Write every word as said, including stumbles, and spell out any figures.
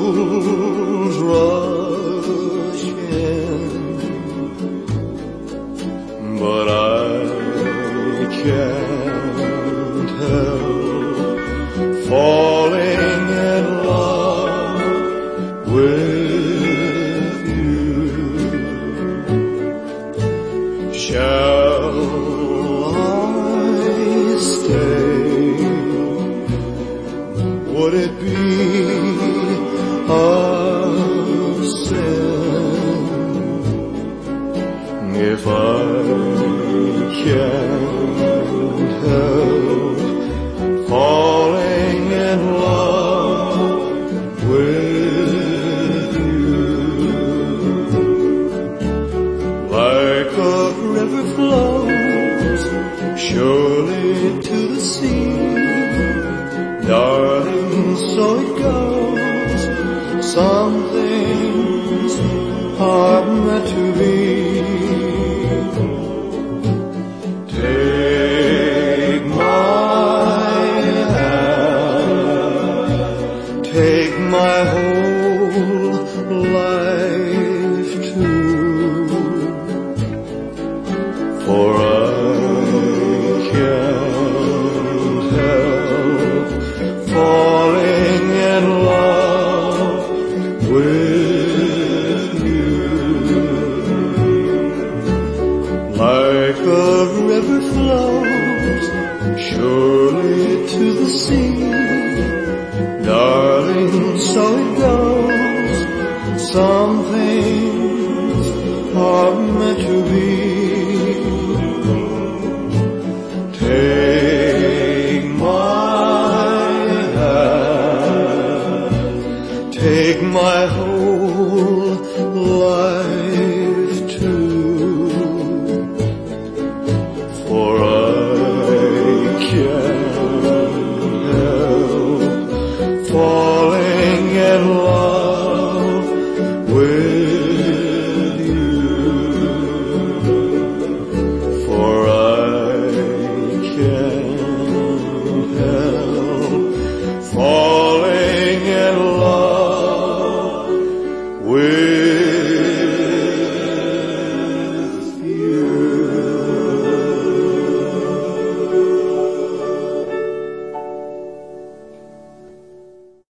troubles rush in, but I can't help falling in love with you. Shall I stay? Would it be a sin if I can't help falling in love with you? Like a river flows surely to the sea, darling, so it goes. Some things are meant to be. Take my hand, take my whole life too, for I can't help falling in love with you. Like a river flows surely to the sea, darling, so it goes. Some things are meant to be. Take my hand, take my whole life too, for I can't help falling in love